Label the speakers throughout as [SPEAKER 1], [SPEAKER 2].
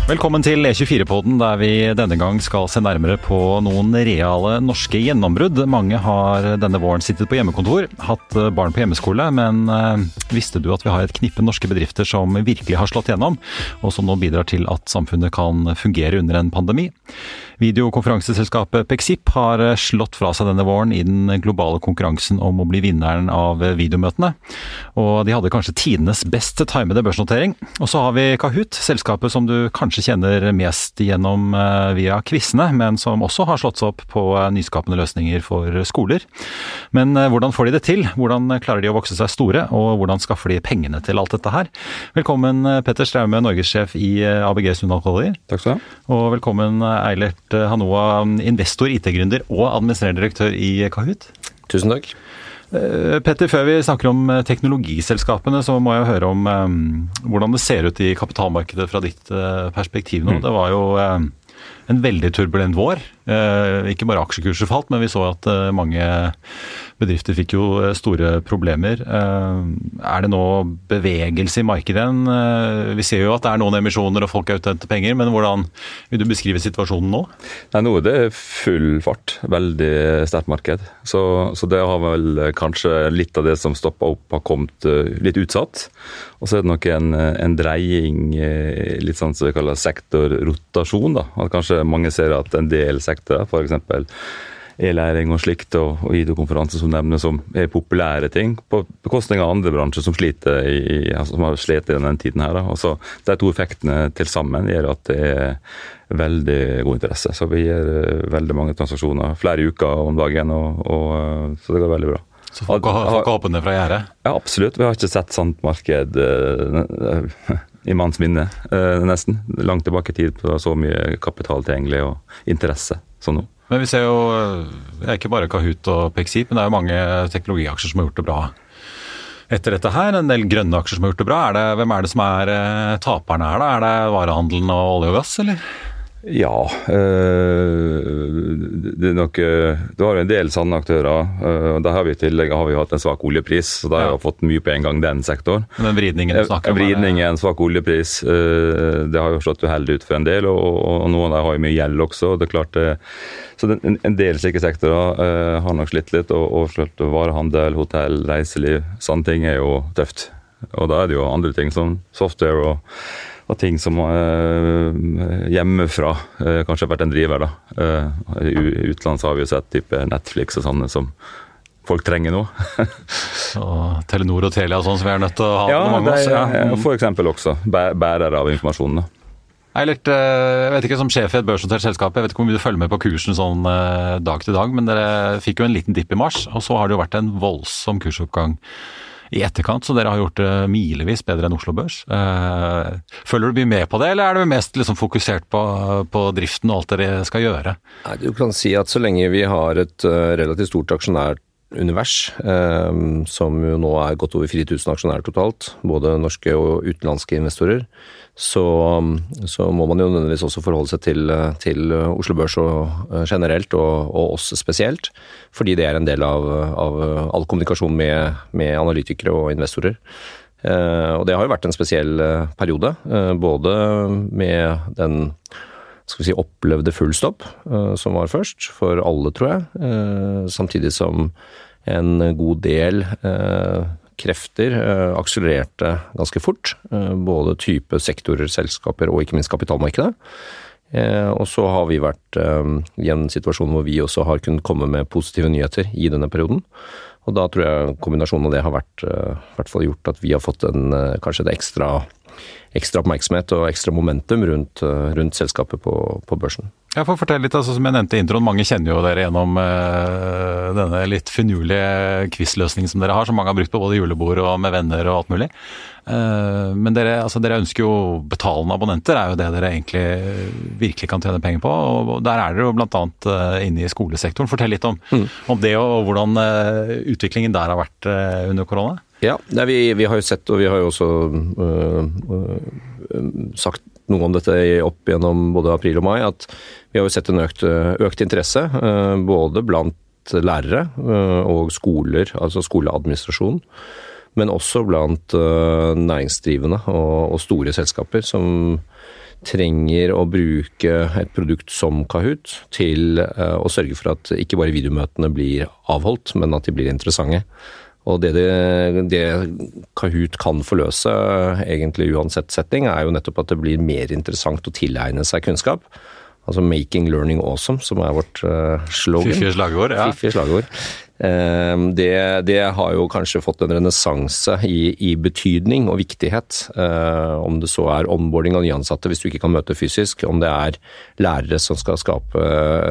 [SPEAKER 1] Velkommen til E24-podden, der vi denne gang skal se nærmere på noen reale norske gjennombrudd. Mange har denne våren sittet på hjemmekontor, hatt barn på hjemmeskole, men visste du at vi har et knippe norske bedrifter som virkelig har slått gjennom, og som nå bidrar til at samfunnet kan fungere under en pandemi? Videokonferanseselskapet Pexip har slått fra seg denne våren i den globale konkurransen om å bli vinneren av videomøtene, og de hadde kanskje tidenes best timede børsnotering. Og så har vi Kahoot, selskapet som du kanskje kjenner mest gjennom via quizene, men som også har slått seg opp på nyskapende løsninger for skoler. Men hvordan får de det til? Hvordan klarer de å vokse seg store, og hvordan skaffer de pengene til alt dette her? Velkommen Petter Straume, Norgessjef i ABG Sundal Collier.
[SPEAKER 2] Takk skal du ha.
[SPEAKER 1] Og velkommen Eilert Hanoa, investor, IT-gründer og administrerende direktør i Kahoot.
[SPEAKER 2] Tusen takk.
[SPEAKER 1] Petter, før vi snakker om teknologiselskapene, så må jeg høre om hvordan det ser ut i kapitalmarkedet fra ditt perspektiv nå. Det var jo en veldig turbulent vår. Ikke bare aksjekurser falt, men vi så at mange bedrifter fikk jo store problemer. Er det nå bevegelse i markedet? Vi ser jo at det er noen emisjoner og folk er ute etter penger, men hvordan vil du beskrive situasjonen nå?
[SPEAKER 2] Nei, nå er det full fart. Veldig sterkt marked. Så det har vel kanskje litt av det som stoppet opp har kommet litt utsatt. Og så er det nok en dreying, litt sånn som vi kaller sektorrotasjon da. At kanskje mange ser at en del sektorer, for eksempel e-læring og slikt, og videokonferanser som nevner som er populære ting, på bekostning av andre bransjer som sliter som har slitt i denne tiden her. Da. Og så de to effektene til sammen gjør at det er veldig god interesse. Så vi gjør veldig mange transaksjoner, flere uker om dagen, så det går veldig bra.
[SPEAKER 1] Så folk har hoppet ned fra gjerdet?
[SPEAKER 2] Ja, absolutt. Vi har ikke sett sånt marked i manns minne, nesten. Langt tilbake i tid på så mye kapital tilgjengelig og interesse som nå.
[SPEAKER 1] Men vi ser jo, det er ikke bare Kahoot og Pexip, men det er jo mange teknologiaksjer som har gjort det bra etter dette her. En del grønne aksjer som har gjort det bra. Hvem er det som er taperne her da? Er det varehandelen og olje og gass, eller?
[SPEAKER 2] Ja, det er nok, du har jo en del sanne aktører, og der har vi i tillegg hatt en svak oljepris, så da har vi fått mye på en gang den sektoren.
[SPEAKER 1] Men den vridningen du snakker om?
[SPEAKER 2] Vridningen, svak oljepris, det har jo slått uheldig ut for en del, og noen der har jo mye gjeld også, det er klart så en del slike sektorer har nok slitt litt, og slått varehandel, hotell, reiseliv, sånne ting er jo tøft. Og da er det jo andre ting som software og ting som hjemmefra kanskje har vært en driver da. I utlandet har vi jo sett type Netflix og sånne som folk trenger nå.
[SPEAKER 1] Og Telenor og Telia og sånn som vi er nødt til å ha på mange også.
[SPEAKER 2] Ja, for eksempel også bærere av informasjonen da.
[SPEAKER 1] Eilert, jeg vet ikke som sjef i et børsnotert selskap, jeg vet ikke om du følger med på kursen sånn dag til dag, men dere fikk jo en liten dipp i mars, og så har det jo vært en voldsom kursoppgang i etterkant, så dere har gjort det milevis bedre enn Oslo Børs. Følger du mye med på det, eller er du mest liksom fokusert på driften og alt dere skal gjøre?
[SPEAKER 3] Nei, du kan si at så lenge vi har et relativt stort aksjonært univers, som jo nå er godt over 4000 aksjonærer totalt, både norske og utenlandske investorer, så må man jo nødvendigvis også forholde seg til Oslo Børs generelt og oss spesielt, fordi det er en del av all kommunikasjon med analytikere og investorer. Og det har jo vært en spesiell periode, både med den opplevde fullstopp som var først, for alle tror jeg, samtidig som en god del krefter akselererte ganske fort, både type sektorer, selskaper og ikke minst kapitalmarkedet. Og så har vi vært i en situasjon hvor vi også har kunnet komme med positive nyheter i denne perioden. Og da tror jeg kombinasjonen av det har vært i hvert fall gjort at vi har fått kanskje det ekstra oppmerksomhet og ekstra momentum rundt selskapet på børsen.
[SPEAKER 1] Jeg får fortelle litt, altså, som jeg nevnte i introen, mange kjenner jo dere gjennom denne litt finurlige quizløsningen som dere har, som mange har brukt på både julebord og med venner og alt mulig. Men dere ønsker jo betalende abonnenter, er jo det dere egentlig virkelig kan tjene penger på, og der er dere jo blant annet inne i skolesektoren. Fortell litt om det og hvordan utviklingen der har vært under korona.
[SPEAKER 3] Ja, vi har jo sett, og vi har jo også sagt noe om dette opp gjennom både april og mai, at vi har jo sett en økt interesse, både blant lærere og skoler, altså skoleadministrasjon, men også blant næringsdrivende og store selskaper som trenger å bruke et produkt som Kahoot til å sørge for at ikke bare videomøtene blir avholdt, men at de blir interessante. Og det Kahoot kan forløse, egentlig uansett setting, er jo nettopp at det blir mer interessant å tilegne seg kunnskap. Altså 'making learning awesome', som er vårt slogan.
[SPEAKER 1] Fiffige slagord, ja.
[SPEAKER 3] Fiffige slagord. Det har jo kanskje fått en renessanse i betydning og viktighet, om det så er onboarding av nyansatte hvis du ikke kan møte fysisk, om det er lærere som skal skape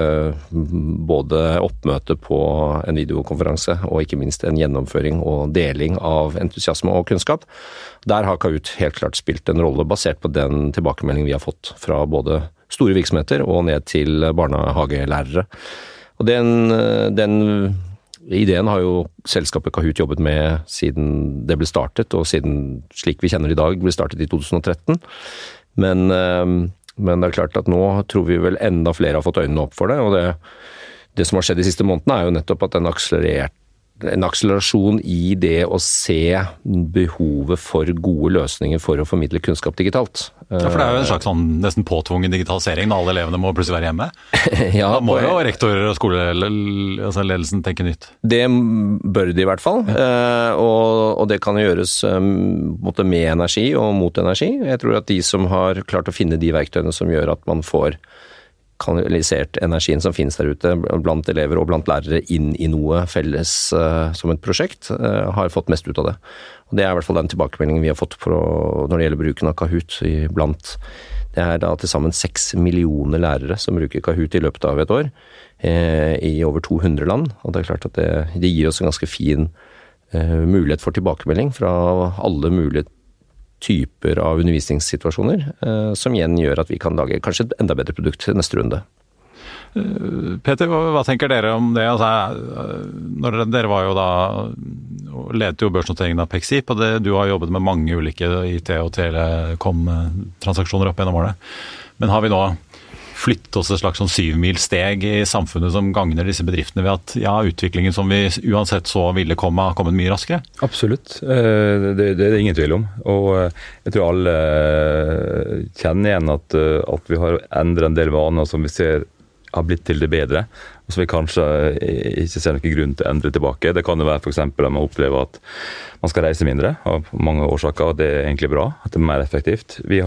[SPEAKER 3] både oppmøte på en videokonferanse og ikke minst en gjennomføring og deling av entusiasme og kunnskap. Der har Kahoot helt klart spilt en rolle basert på den tilbakemeldingen vi har fått fra både store virksomheter og ned til barnehagelærere. Og den ideen har jo selskapet Kahoot jobbet med siden det ble startet, og siden slik vi kjenner det i dag ble startet i 2013. Men det er klart at nå tror vi vel enda flere har fått øynene opp for det, og det som har skjedd de siste månedene er jo nettopp at en akselerasjon i det å se behovet for gode løsninger for å formidle kunnskap digitalt.
[SPEAKER 1] Ja, for det er jo en slags sånn nesten påtvungen digitalisering når alle elevene må plutselig være hjemme.
[SPEAKER 3] Ja,
[SPEAKER 1] da må jo rektorer og skoleledelsen tenke nytt.
[SPEAKER 3] Det bør de i hvert fall, og det kan gjøres med energi og mot energi. Jeg tror at de som har klart å finne de verktøyene som gjør at man får kanalisert energien som finnes der ute blant elever og blant lærere inn i noe felles som et prosjekt, har fått mest ut av det. Og det er i hvert fall den tilbakemeldingen vi har fått når det gjelder bruken av Kahoot det er da til sammen 6 millioner lærere som bruker Kahoot i løpet av et år i over 200 land, og det er klart at det gir oss en ganske fin mulighet for tilbakemelding fra alle mulige typer av undervisningssituasjoner, som igjen gjør at vi kan lage kanskje et enda bedre produkt til neste runde.
[SPEAKER 1] Peter, hva tenker dere om det? Altså, når dere var jo da ledet jo børsnoteringen av Pexip, og du har jobbet med mange ulike IT- og telekom-transaksjoner opp gjennom året. Men har vi nå flytte oss et slags sånn 7-milssteg i samfunnet som gagner disse bedriftene ved at utviklingen som vi uansett så ville komme, har kommet mye raskere?
[SPEAKER 2] Absolutt. Det er det ingen tvil om. Og jeg tror alle kjenner igjen at vi har endret en del vaner som vi ser har blitt til det bedre, og som vi kanskje ikke ser noen grunn til å endre tilbake. Det kan jo være for eksempel at man opplever at man skal reise mindre av mange årsaker, og det er egentlig bra, at det er mer effektivt. Vi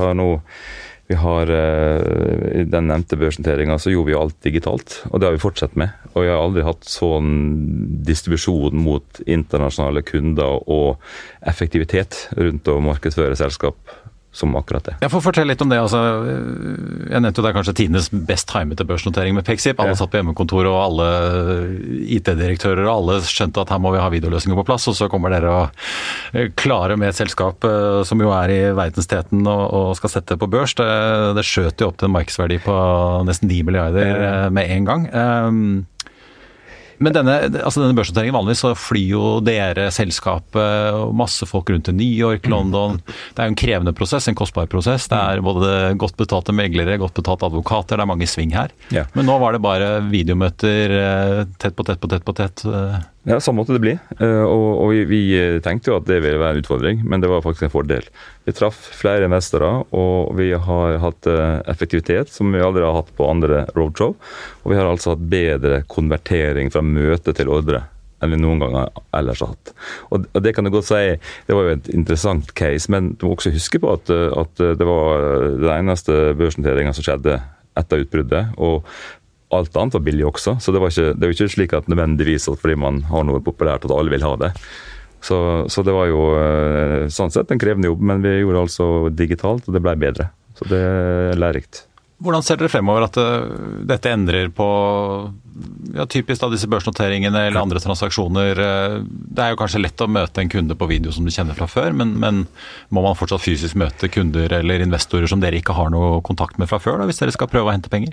[SPEAKER 2] har i den nevnte børsnoteringen så gjorde vi alt digitalt, og det har vi fortsatt med. Og jeg har aldri hatt sånn distribusjon mot internasjonale kunder og effektivitet rundt å markedsføre selskap som akkurat det.
[SPEAKER 1] Jeg får fortelle litt om det. Altså, jeg nevnte jo det er kanskje tidenes best timete børsnotering med Pexip. Alle satt på hjemmekontor, og alle IT-direktører og alle skjønte at her må vi ha videoløsninger på plass, og så kommer dere å klare med et selskap som jo er i verdensteten og skal sette på børs. Det skjøt jo opp til en markedsverdi på nesten 9 milliarder med en gang. Men denne børsnoteringen vanligvis så flyr jo dere selskapet og masse folk rundt til New York, London. Det er jo en krevende prosess, en kostbar prosess. Det er både godt betalte meglere, godt betalte advokater, det er mange sving her. Ja. Men nå var det bare videomøter tett på tett.
[SPEAKER 2] Ja, sånn måtte det bli. Og vi tenkte jo at det ville være en utfordring, men det var faktisk en fordel. Vi traff flere investorer, og vi har hatt effektivitet som vi aldri har hatt på andre roadshow. Og vi har altså hatt bedre konvertering fra møte til ordre enn vi noen ganger ellers har hatt. Og det kan du godt si, det var jo et interessant case, men du må også huske på at det var den eneste børsnoteringen som skjedde etter utbruddet, og alt annet var billig også, så det var ikke slik at nødvendigvis at fordi man har noe populært at alle vil ha det. Så det var jo sånn sett en krevende jobb, men vi gjorde altså digitalt, og det ble bedre. Så det er lærerikt.
[SPEAKER 1] Hvordan ser dere fremover at dette endrer på typisk da disse børsnoteringene eller andre transaksjoner? Det er jo kanskje lett å møte en kunde på video som du kjenner fra før, men må man fortsatt fysisk møte kunder eller investorer som dere ikke har noe kontakt med fra før, da, hvis dere skal prøve å hente penger?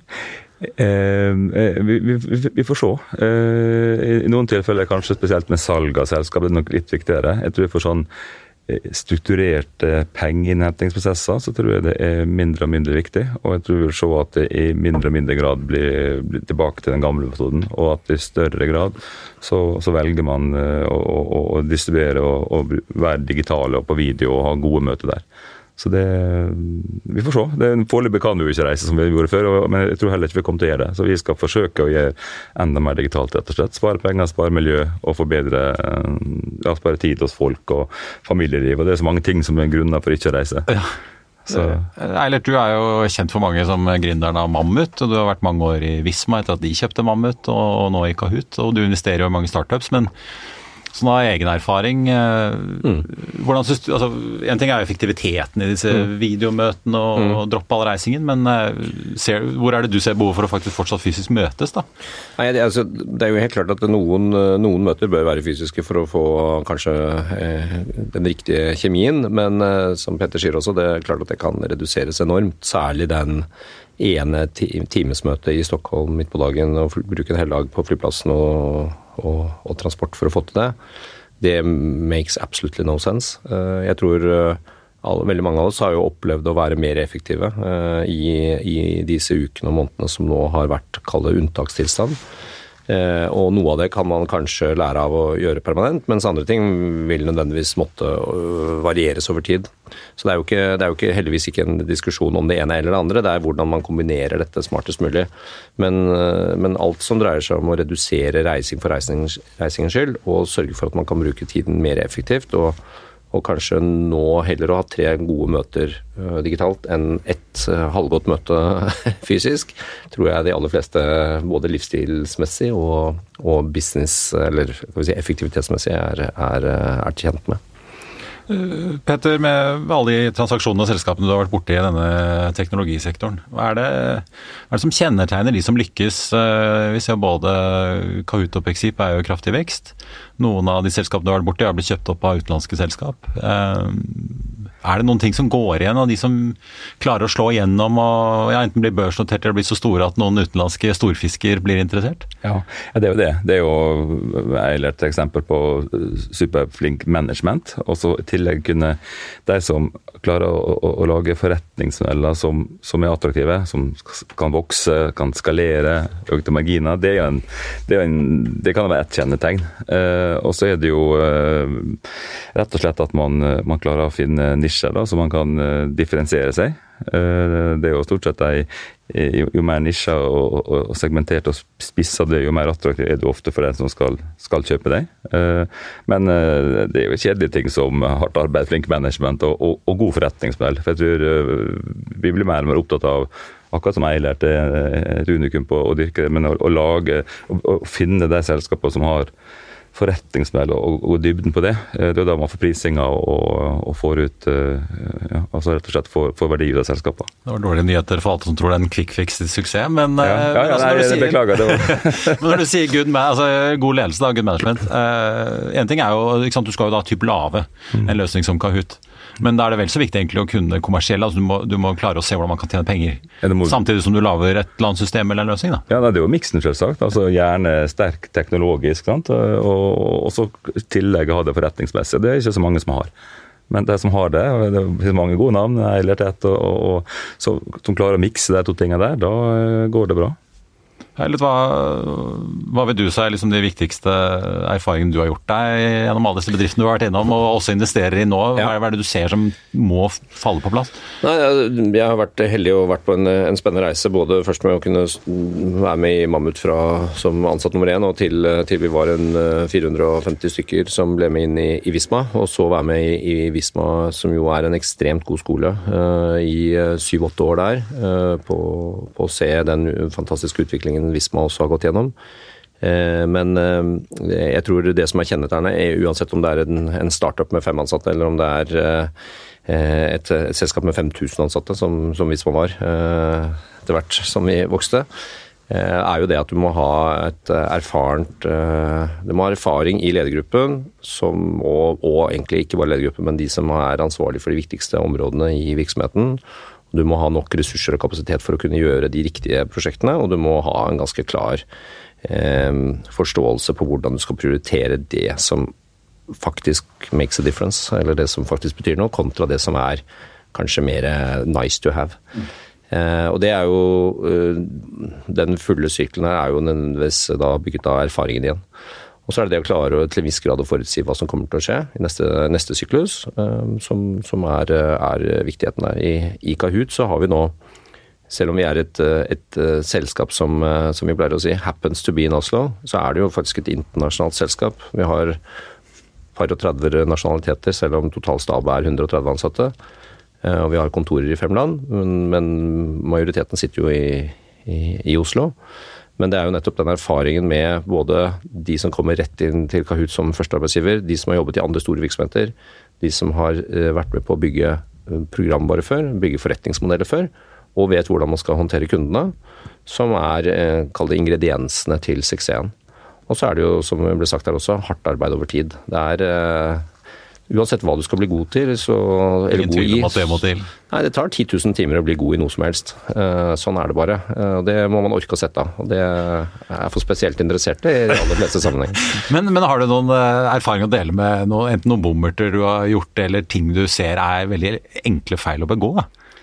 [SPEAKER 2] Vi får se. I noen tilfeller kanskje spesielt med salg av selskap, det er nok litt viktigere. Jeg tror for sånn strukturerte pengeinnhentingsprosesser, så tror jeg det er mindre og mindre viktig, og jeg tror vi vil se at det i mindre og mindre grad blir tilbake til den gamle metoden, og at i større grad så velger man å distribuere og være digitale og på video og ha gode møter der. Så vi får se. Foreløpig kan vi jo ikke reise som vi gjorde før, men jeg tror heller ikke vi kommer til å gjøre det. Så vi skal forsøke å gjøre enda mer digitalt, rett og slett. Spare penger, spare miljø, og spare tid hos folk og familieliv. Og det så mange ting som er grunner for ikke å reise.
[SPEAKER 1] Ja. Eilert, du jo kjent for mange som gründeren av Mammut, og du har vært mange år i Visma etter at de kjøpte Mammut, og nå i Kahoot, og du investerer jo i mange startups, men sånn av egen erfaring, hvordan synes du, altså, en ting jo effektiviteten i disse videomøtene og droppe all reisingen, men hvor det du ser behov for å faktisk fortsatt fysisk møtes da?
[SPEAKER 3] Nei, det jo helt klart at noen møter bør være fysiske for å få kanskje den riktige kjemien, men som Petter sier også, det klart at det kan reduseres enormt, særlig den ene timesmøte i Stockholm midt på dagen og bruke en hel dag på flyplassen og transport for å få til det. Det makes absolutely no sense. Jeg tror veldig mange av oss har jo opplevd å være mer effektive i disse ukene og månedene som nå har vært kallet unntakstilstand. Og noe av det kan man kanskje lære av å gjøre permanent, mens andre ting vil nødvendigvis måtte varieres over tid. Så det er jo heldigvis ikke en diskusjon om det ene eller det andre, det hvordan man kombinerer dette smartest mulig. Men alt som dreier seg om å redusere reising for reisingens skyld, og sørge for at man kan bruke tiden mer effektivt, og kanskje nå heller å ha 3 gode møter digitalt enn ett halvgodt møte fysisk, tror jeg de aller fleste både livsstilsmessig og business, eller effektivitetsmessig er tjent med.
[SPEAKER 1] Petter, med alle de transaksjonene og selskapene du har vært borte i denne teknologisektoren, hva det som kjennetegner de som lykkes? Vi ser både Kahoot og Pexip jo i kraftig vekst. Noen av de selskapene du har vært borte i har blitt kjøpt opp av utenlandske selskap. Det noen ting som går igjen av de som klarer å slå igjennom og enten blir børsnotert eller blir så store at noen utenlandske storfisker blir interessert?
[SPEAKER 2] Ja, det jo det. Det jo et eksempel på superflink management, og så i tillegg kunne de som klarer å lage forretningsmodeller som attraktive, som kan vokse, kan skalere, økte marginer, det kan være et kjennetegn. Og så det jo rett og slett at man klarer å finne nisjer da, så man kan differensiere seg. Det jo stort sett jo mer nisjer og segmentert og spisset det, jo mer attraktivt du ofte for den som skal kjøpe deg. Men det jo kjedelige ting som hardt arbeid, flink management og god forretningsmodell. For jeg tror vi blir mer og mer opptatt av akkurat som Eilert et unikum på å dyrke det, men å lage og finne de selskaper som har forretningsmodell og dybden på det. Det da man får prisinga og får ut altså rett og slett får verdi ut av selskapet.
[SPEAKER 1] Det var dårlige nyheter for alle som tror det en quick fix til suksess, men
[SPEAKER 2] beklager det.
[SPEAKER 1] Men når du sier god ledelse da, good management, en ting jo, ikke sant, du skal jo da typ lave en løsning som Kahoot, men da det vel så viktig egentlig å kunne kommersiell, altså du må klare å se hvordan man kan tjene penger, samtidig som du lager et eller annet system eller en løsning da. Ja, det jo miksen selvsagt, altså gjerne sterk teknologisk, sant? Og så tillegg ha det forretningsmessig. Det ikke så mange som har. Men de som har det er mange gode navn, Eilert som klarer å mikse de 2 tingene der, da går det bra. Litt, hva vil du si liksom de viktigste erfaringene du har gjort deg gjennom alle disse bedriftene du har vært innom og også investerer i nå? Hva det du ser som må falle på plass? Nei,
[SPEAKER 3] jeg har vært heldig og vært på en spennende reise, både først med å kunne være med i Mammut som ansatt nummer 1 og til vi var 450 stykker som ble med inn i Visma, og så være med i Visma som jo en ekstremt god skole i 7-8 år der på å se den fantastiske utviklingen Visma også har gått gjennom. Men jeg tror det som kjennetegnet uansett om det en startup med 5 ansatte, eller om det et selskap med 5000 ansatte, som Visma var etter hvert som vi vokste, jo det at du må ha du må ha erfaring i ledergruppen, og egentlig ikke bare ledergruppen, men de som ansvarlig for de viktigste områdene i virksomheten. Du må ha nok ressurser og kapasitet for å kunne gjøre de riktige prosjektene, og du må ha en ganske klar forståelse på hvordan du skal prioritere det som faktisk makes a difference, eller det som faktisk betyr noe, kontra det som kanskje mer nice to have. Og det jo den fulle syklen her jo nødvendigvis da bygget av erfaringen igjen. Og så det å klare til en viss grad å forutsi hva som kommer til å skje i neste syklus, som viktigheten der. I Kahoot så har vi nå, selv om vi et selskap som vi pleier å si, happens to be in Oslo, så det jo faktisk et internasjonalt selskap. Vi har par og 30 nasjonaliteter, selv om totalstab 130 ansatte. Og vi har kontorer i 5 land, men majoriteten sitter jo i Oslo. Men det jo nettopp den erfaringen med både de som kommer rett inn til Kahoot som førstearbeidsgiver, de som har jobbet i andre store virksomheter, de som har vært med på å bygge programvare før, bygge forretningsmodeller før, og vet hvordan man skal håndtere kundene, som kall det ingrediensene til suksessen. Og så det jo, som ble sagt her også, hardt arbeid over tid. Det uansett hva du skal bli god til,
[SPEAKER 1] Ingen tvil om at det må til.
[SPEAKER 3] Nei, det tar 10 000 timer å bli god i noe som helst. Sånn det bare. Og det må man orke å sette av. Og det for spesielt interesserte i de aller fleste sammenheng.
[SPEAKER 1] Men har du noen erfaring å dele med enten noen bommerter du har gjort, eller ting du ser veldig enkle feil å begå?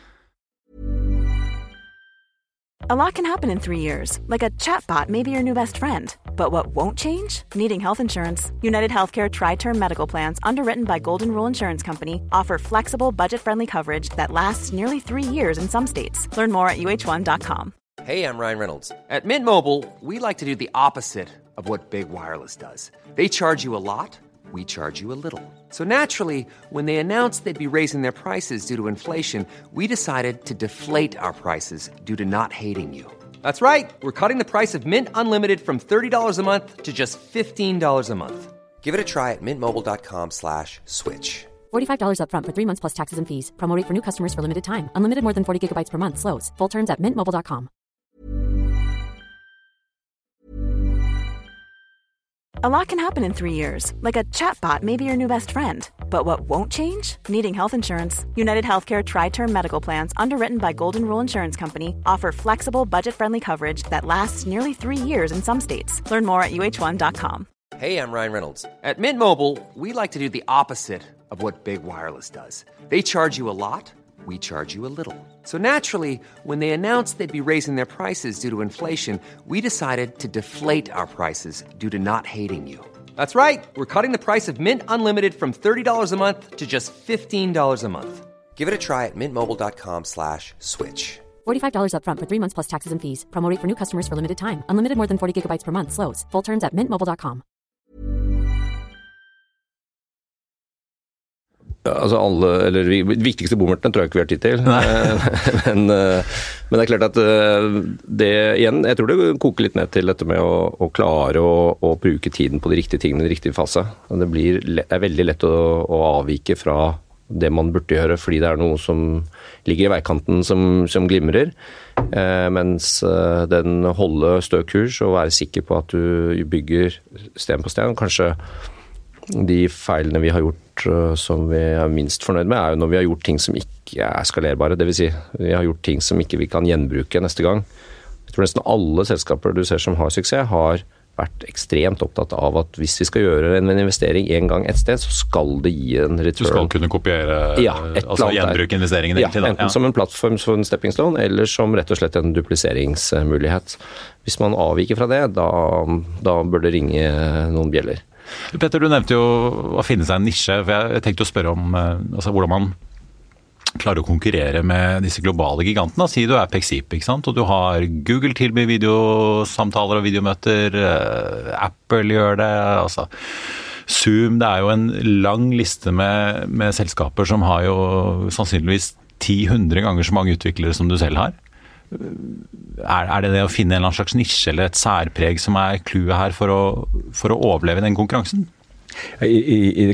[SPEAKER 4] A lot can happen in 3 years, like a chatbot may be your new best friend. But what won't change? Needing health insurance. United Healthcare Tri-Term Medical Plans, underwritten by Golden Rule Insurance Company, offer flexible, budget-friendly coverage that lasts nearly 3 years in some states. Learn more at uh1.com.
[SPEAKER 5] Hey, I'm Ryan Reynolds. At Mint Mobile, we like to do the opposite of what Big Wireless does. They charge you a lot, we charge you a little. So naturally, when they announced they'd be raising their prices due to inflation, we decided to deflate our prices due to not hating you. That's right. We're cutting the price of Mint Unlimited from $30 a month to just $15 a month. Give it a try at mintmobile.com/switch.
[SPEAKER 6] $45 up front for 3 months plus taxes and fees. Promo rate for new customers for limited time. Unlimited more than 40 gigabytes per month. Slows full terms at mintmobile.com.
[SPEAKER 4] A lot can happen in 3 years, like a chatbot may be your new best friend. But what won't change? Needing health insurance. United Healthcare Tri-Term Medical Plans, underwritten by Golden Rule Insurance Company, offer flexible, budget-friendly coverage that lasts nearly 3 years in some states. Learn more at uh1.com.
[SPEAKER 5] Hey, I'm Ryan Reynolds. At Mint Mobile, we like to do the opposite of what Big Wireless does. They charge you a lot, we charge you a little. So naturally, when they announced they'd be raising their prices due to inflation, we decided to deflate our prices due to not hating you. That's right. We're cutting the price of Mint Unlimited from $30 a month to just $15 a month. Give it a try at mintmobile.com/switch.
[SPEAKER 6] $45 up front for 3 months plus taxes and fees. Promo rate for new customers for limited time. Unlimited more than 40 gigabytes per month. Slows full terms at mintmobile.com.
[SPEAKER 3] Altså de viktigste bommertene tror jeg ikke vi har tid til. Men det klart at igjen, jeg tror det koker litt ned til dette med å klare å bruke tiden på de riktige tingene i de riktige fase. Det veldig lett å avvike fra det man burde gjøre, fordi det noe som ligger i veikanten som glimrer. Mens den holde stø kurs og være sikker på at du bygger sten på sten, kanskje de feilene vi har gjort som vi minst fornøyd med, jo når vi har gjort ting som ikke skalerbare. Det vil si, vi har gjort ting som ikke vi kan gjenbruke neste gang. Jeg tror nesten alle selskaper du ser som har suksess, har vært ekstremt opptatt av at hvis vi skal gjøre en investering en gang et sted, så skal det gi en return.
[SPEAKER 1] Du skal kunne kopiere, altså gjenbruke investeringen egentlig.
[SPEAKER 3] Ja, enten som en plattform som en stepping stone, eller som rett og slett en dupliseringsmulighet. Hvis man avviker fra det, da bør det ringe noen bjeller.
[SPEAKER 1] Petter, du nevnte jo å finne seg en nisje, for jeg tenkte å spørre om hvordan man klarer å konkurrere med disse globale gigantene. Si du Pexip, ikke sant? Og du har Google tilbyr videosamtaler og videomøter, Apple gjør det, altså Zoom, det jo en lang liste med selskaper som har jo sannsynligvis 10-100 ganger så mange utviklere som du selv har. Det å finne en eller annen slags nisje eller et særpreg som clouet her for å overleve den konkurransen?
[SPEAKER 2] I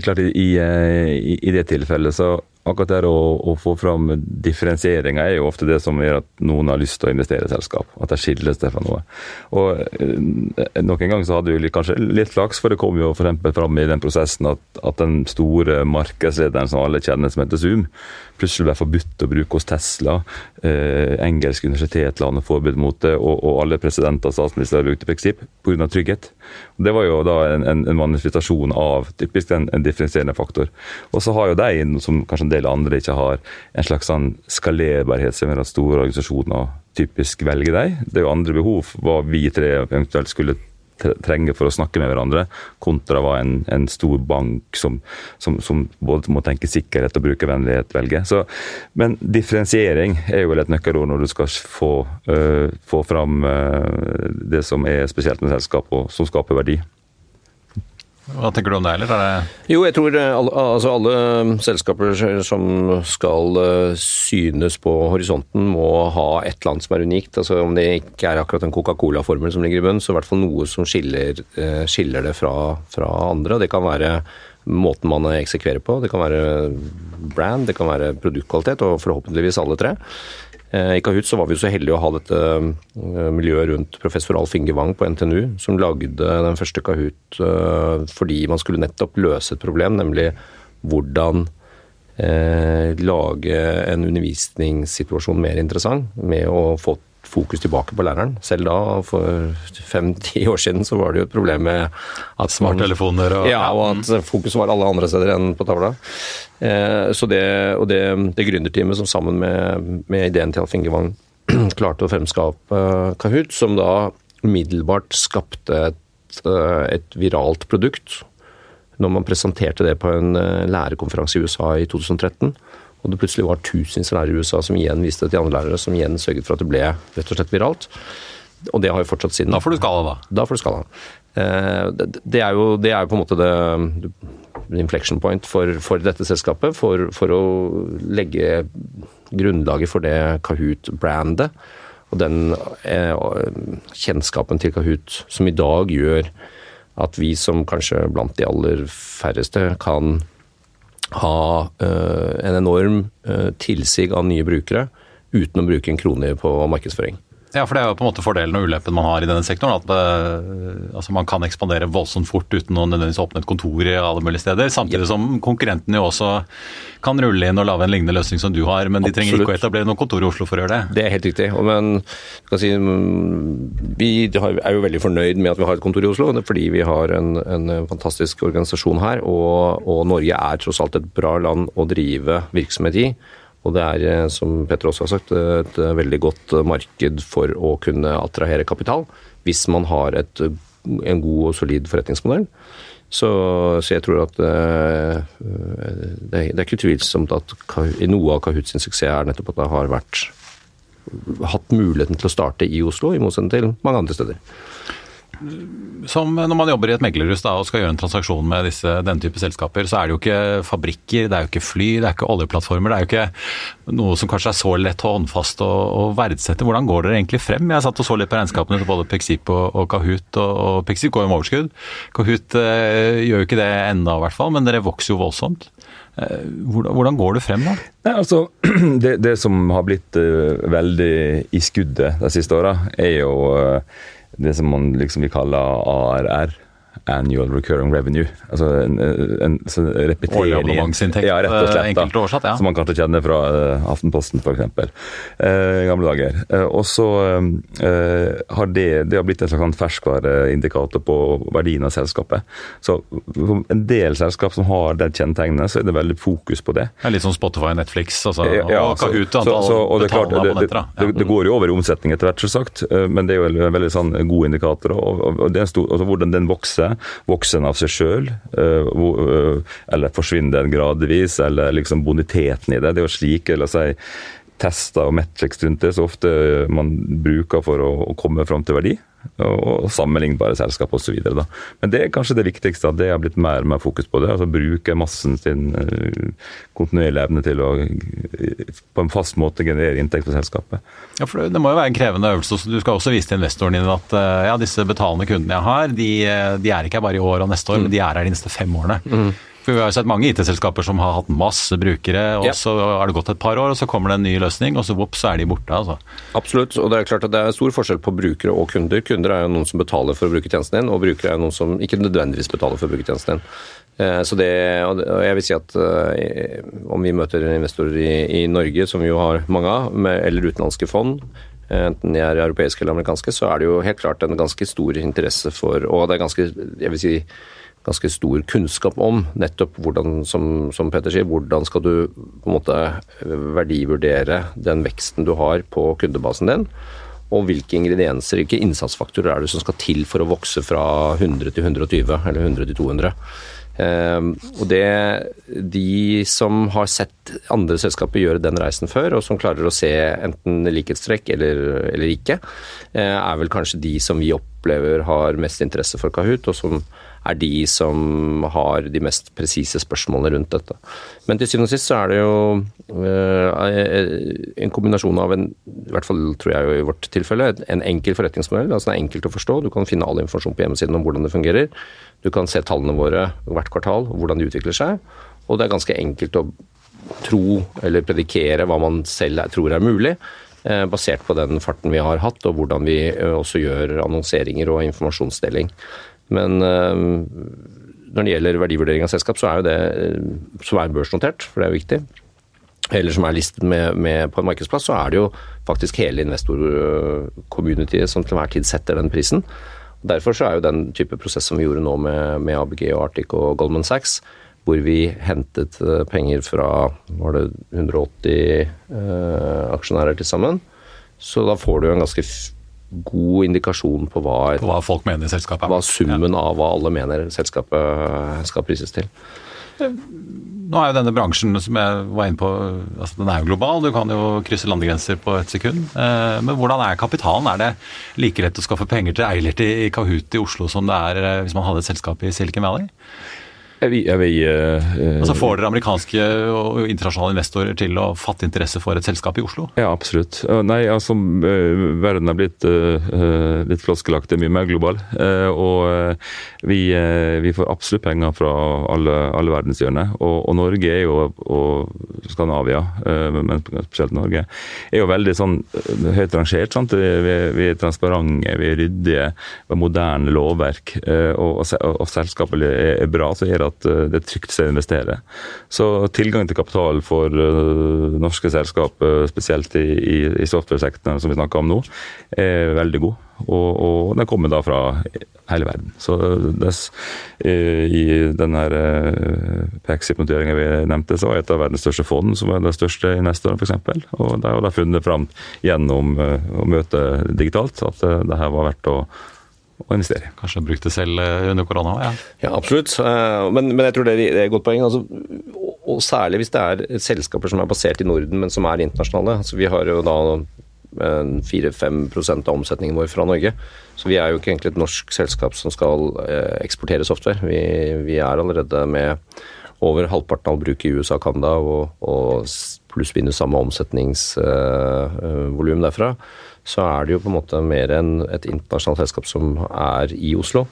[SPEAKER 2] det tilfellet så akkurat det å få fram differensieringer jo ofte det som gjør at noen har lyst til å investere i selskap, at det skilles det fra noe. Og noen gang så hadde vi kanskje litt flaks, for det kom jo for eksempel fram i den prosessen at den store markedslederen som alle kjenner som heter Zoom, plutselig ble forbudt å bruke hos Tesla. Engelsk universitet la noe forbud mot det, og alle presidenter og statsminister brukte Pexip på grunn av trygghet. Og det var jo da en manifestasjon av typisk en differensierende faktor. Og så har jo de, som kanskje en del andre ikke har, en slags sånn skalerbarhet som gjør at store organisasjoner typisk velger deg. Det jo andre behov hva vi tre eventuelt skulle trenger for å snakke med hverandre, kontra hva en stor bank som både må tenke sikkerhet og brukervennlighet velger. Men differensiering er jo vel et nøkkelord når du skal få fram det som er spesielt med selskap og som skaper verdi.
[SPEAKER 1] Hva tenker du om det, eller?
[SPEAKER 3] Jo, jeg tror alle selskaper som skal synes på horisonten må ha et eller annet som er unikt. Altså om det ikke er akkurat en Coca-Cola-formel som ligger i bunn, så i hvert fall noe som skiller det fra andre. Det kan være måten man eksekverer på, det kan være brand, det kan være produktkvalitet, og forhåpentligvis alle tre. I Kahoot så var vi jo så heldige å ha dette miljøet rundt professor Alf Inge Wang på NTNU, som lagde den første Kahoot fordi man skulle nettopp løse et problem, nemlig hvordan lage en undervisningssituasjon mer interessant med å få fokus tilbake på læreren. Selv da, for 5-10 år siden, så var det jo et problem med at
[SPEAKER 1] smarttelefoner og
[SPEAKER 3] at fokus var alle andre steder enn på tavla. Så det gründerteamet som sammen med ideen til Alf Inge Wang klarte å fremskape Kahoot, som da umiddelbart skapte et viralt produkt når man presenterte det på en lærerkonferanse i USA i 2013. Og det plutselig var tusenvis lærere i USA som igjen viste det til andre lærere, som igjen sørget for at det ble rett og slett viralt. Og det har jo fortsatt siden.
[SPEAKER 1] Da får du skala, da.
[SPEAKER 3] Da får du skala. Det er jo på en måte det inflection point for dette selskapet, for å legge grunnlaget for det Kahoot-brandet, og den kjennskapen til Kahoot som i dag gjør at vi som kanskje blant de aller færreste kan ha en enorm tilsig av nye brukere uten å bruke en krone på markedsføring.
[SPEAKER 1] Ja, for det er jo på en måte fordelen og ulempen man har i denne sektoren, at man kan ekspandere voldsomt fort uten å nødvendigvis åpne et kontor i alle mulige steder, samtidig som konkurrentene jo også kan rulle inn og lage en lignende løsning som du har, men de trenger ikke å etablere noe kontor i Oslo for å gjøre det.
[SPEAKER 3] Det er helt riktig, men vi er jo veldig fornøyd med at vi har et kontor i Oslo, fordi vi har en fantastisk organisasjon her, og Norge er tross alt et bra land å drive virksomhet i. Og det er, som Petter også har sagt, et veldig godt marked for å kunne attrahere kapital, hvis man har en god og solid forretningsmodell. Så jeg tror at det er ikke tvilsomt at noe av Kahoot sin suksess er nettopp at det har hatt muligheten til å starte i Oslo, i motsetning til mange andre steder.
[SPEAKER 1] Som når man jobber i et meglerhus og skal gjøre en transaksjon med denne type selskaper, så er det jo ikke fabrikker, det er jo ikke fly, det er ikke oljeplattformer, det er jo ikke noe som kanskje er så lett og håndfast å verdsette. Hvordan går dere egentlig frem? Jeg satt og så litt på regnskapene til både Pexip og Kahoot, og Pexip går jo med overskudd. Kahoot gjør jo ikke det enda i hvert fall, men dere vokser jo voldsomt. Hvordan går du frem da?
[SPEAKER 2] Nei, altså, det som har blitt veldig i skuddet de siste årene, er jo det som man liksom vil kalle ARR, Annual Recurring Revenue. Altså en repetering.
[SPEAKER 1] Årlig abonnementsinntekt,
[SPEAKER 2] ja, rett og slett,
[SPEAKER 1] enkelt oversatt, ja.
[SPEAKER 2] Som man kanskje kjenner fra Aftenposten, for eksempel. I gamle dager. Og så har det har blitt en slags ferskvareindikator på verdien av selskapet. Så en del selskap som har det kjennetegnet, så er det veldig fokus på det.
[SPEAKER 1] Det er litt som Spotify, Netflix, altså,
[SPEAKER 2] ja,
[SPEAKER 1] og Kahoot, antall betalende abonnenter.
[SPEAKER 2] Det går jo over i omsetning etter hvert, selvsagt, men det er jo en veldig sånn god indikator, og det er altså, hvordan den vokser den av seg selv, eller forsvinner den gradvis, eller liksom boniteten i det. Det er jo slike, la oss si, tester og metrics rundt det, så ofte man bruker for å komme fram til verdi, og sammenlignbare selskap og så videre da. Men det er kanskje det viktigste, at det har blitt mer og mer fokus på det, altså bruke massen sin kontinuerlige evne til å på en fast måte generere inntekt for selskapet. Ja, for
[SPEAKER 1] det må jo være en krevende øvelse, så du skal også vise til investoren din at ja, disse betalende kundene jeg har, de er ikke bare i år og neste år, men de er her de neste 5 årene. For vi har jo sett mange IT-selskaper som har hatt masse brukere, og så har det gått et par år, og så kommer det en ny løsning, og så så er de borte. Altså.
[SPEAKER 3] Absolutt, og det er klart at det er stor forskjell på brukere og kunder. Kunder er jo noen som betaler for å bruke tjenesten din, og brukere er noen som ikke nødvendigvis betaler for å bruke tjenesten din. Så og jeg vil si at om vi møter investorer i Norge, som vi jo har mange av, eller utenlandske fond, enten de er europeiske eller amerikanske, så er det jo helt klart en ganske stor interesse for, og det er ganske stor kunnskap om nettopp hvordan, som Petter sier, hvordan skal du på en måte verdivurdere den veksten du har på kundebasen din, og hvilke ingredienser, hvilke innsatsfaktorer er det som skal til for å vokse fra 100 til 120 eller 100 til 200. Og de som har sett andre selskaper gjøre den reisen før, og som klarer å se enten likhetstrekk eller ikke, er vel kanskje de som vi opplever har mest interesse for Kahoot, og som er de som har de mest presise spørsmålene rundt dette. Men til syvende og sist så er det jo en kombinasjon av i hvert fall tror jeg jo i vårt tilfelle, en enkel forretningsmodell, altså det er enkelt å forstå, du kan finne all informasjon på hjemmesiden om hvordan det fungerer, du kan se tallene våre hvert kvartal, hvordan de utvikler seg, og det er ganske enkelt å tro eller predikere hva man selv tror er mulig, basert på den farten vi har hatt, og hvordan vi også gjør annonseringer og informasjonsdeling. Men når det gjelder verdivurdering av selskap, så er jo det som er børsnotert, for det er jo viktig, eller som er listet med på en markedsplass, så er det jo faktisk hele investor-communityet som til hver tid setter den prisen. Derfor så er jo den type prosess som vi gjorde nå med ABG og Arctic og Goldman Sachs, hvor vi hentet penger fra, var det 180 aksjonærer til sammen, så da får du en ganske god indikasjon på hva
[SPEAKER 1] folk mener i selskapet.
[SPEAKER 3] Hva summen av hva alle mener selskapet skal prises til.
[SPEAKER 1] Nå er jo denne bransjen som jeg var inne på, altså den er jo global, du kan jo krysse landegrenser på et sekund. Men hvordan er kapitalen? Er det like lett å skaffe penger til Eilert i Kahoot i Oslo som det er hvis man hadde et selskap i Silicon Valley? Altså får dere amerikanske og internasjonale investorer til å fatte interesse for et selskap i Oslo?
[SPEAKER 2] Ja, absolutt. Nei, altså verden har blitt litt floskelaktig, mye mer global, og vi får absolutt penger fra alle verdenshjørner, og Norge er jo, og Skandinavia, men spesielt Norge, er jo veldig sånn høyt rangert, sant? Vi er transparente, vi er ryddige, vi har moderne lovverk, og selskapet er bra, så er det at det er trygt å investere. Så tilgang til kapital for norske selskap, spesielt i software-sektoren som vi snakker om nå, er veldig god. Og den kommer da fra hele verden. Så i denne PEX-noteringen vi nevnte, så var et av verdens største fond, som er det største investoren for eksempel. Og da har de funnet frem gjennom å møte digitalt at det her var verdt å investere.
[SPEAKER 1] Kanskje brukt det selv under korona, ja.
[SPEAKER 3] Ja, absolutt. Men jeg tror det er et godt poeng. Altså, og særlig hvis det er selskaper som er basert i Norden, men som er internasjonale. Altså, vi har jo da 4-5% av omsetningen vår fra Norge. Så vi er jo ikke egentlig et norsk selskap som skal eksportere software. Vi er allerede med over halvparten av bruk i USA og Canada, og pluss minus samme omsetningsvolum derfra. Så er det jo på en måte mer enn et internasjonalt selskap som er i Oslo.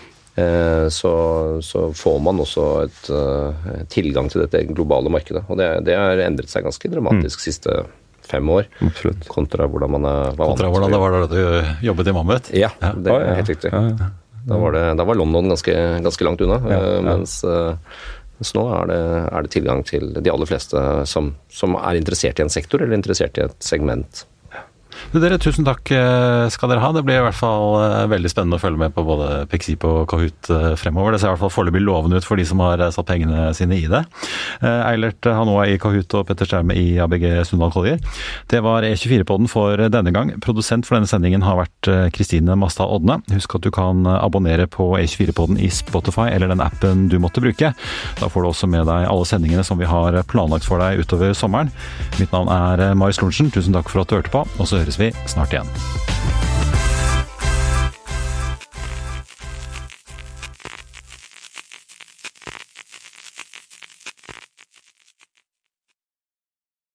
[SPEAKER 3] Så får man også et tilgang til dette globale markedet. Og det har endret seg ganske dramatisk siste 5 år.
[SPEAKER 2] Absolutt.
[SPEAKER 3] Kontra hvordan man var vant til.
[SPEAKER 1] Kontra hvordan det var da du jobbet i Mammut?
[SPEAKER 3] Ja, det er helt riktig. Da var London ganske langt unna, mens nå er det tilgang til de aller fleste som er interessert i en sektor eller interessert i et segment.
[SPEAKER 1] Dere, tusen takk skal dere ha. Det blir i hvert fall veldig spennende å følge med på både Pexip og Kahoot fremover. Det ser i hvert fall foreløpig lovende ut for de som har satt pengene sine i det. Eilert Hanoa i Kahoot og Petter Stjerme i ABG Sundal Collier. Det var E24-podden for denne gang. Produsent for denne sendingen har vært Kristine Mastad Odne. Husk at du kan abonnere på E24-podden i Spotify eller den appen du måtte bruke. Da får du også med deg alle sendingene som vi har planlagt for deg utover sommeren. Mitt navn er Marius Lorentzen. Tusen takk for at du hørte på, og så høres vi snart igjen.